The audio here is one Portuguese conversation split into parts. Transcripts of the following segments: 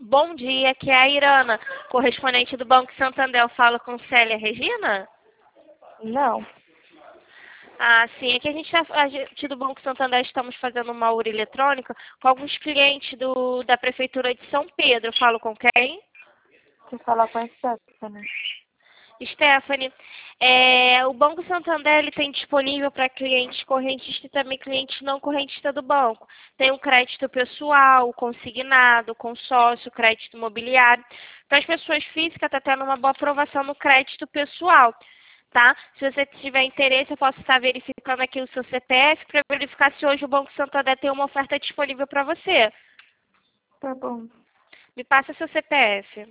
Bom dia, aqui é a Irana, correspondente do Banco Santander. Eu falo com Célia Regina? Não. Ah, sim. Aqui a gente do Banco Santander estamos fazendo uma URI eletrônica com alguns clientes da Prefeitura de São Pedro. Eu falo com quem? Você fala com a Stephanie. Stephanie, o Banco Santander ele tem disponível para clientes correntistas e também clientes não correntistas do banco. Tem o crédito pessoal, consignado, consórcio, crédito imobiliário. Para as pessoas físicas está tendo uma boa aprovação no crédito pessoal, tá? Se você tiver interesse, eu posso estar verificando aqui o seu CPF para verificar se hoje o Banco Santander tem uma oferta disponível para você. Tá bom. Me passa seu CPF.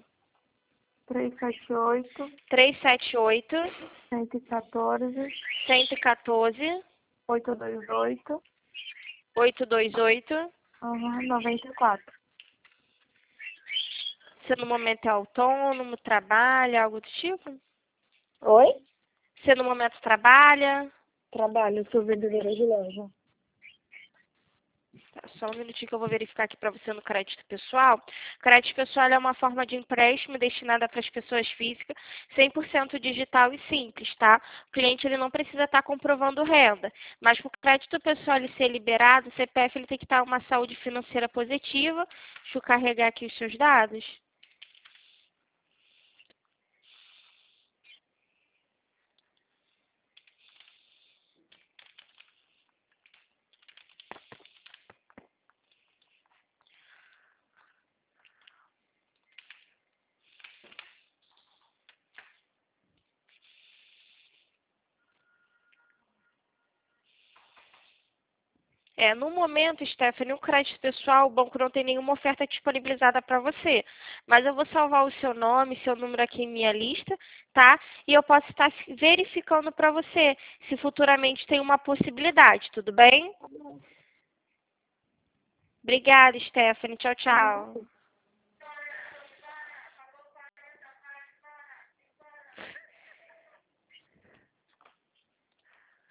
378, 378 114, 114 828, 828. 94. Você no momento é autônomo, trabalha, algo do tipo? Oi? Você no momento trabalha? Trabalho, sou vendedora de loja. Tá, só um minutinho que eu vou verificar aqui para você no crédito pessoal. Crédito pessoal é uma forma de empréstimo destinada para as pessoas físicas, 100% digital e simples, tá? O cliente ele não precisa estar comprovando renda, mas para o crédito pessoal ele ser liberado, o CPF ele tem que estar uma saúde financeira positiva. Deixa eu carregar aqui os seus dados. No momento, Stephanie, o crédito pessoal, o banco não tem nenhuma oferta disponibilizada para você. Mas eu vou salvar o seu nome, seu número aqui em minha lista, tá? E eu posso estar verificando para você se futuramente tem uma possibilidade, tudo bem? Obrigada, Stephanie. Tchau, tchau.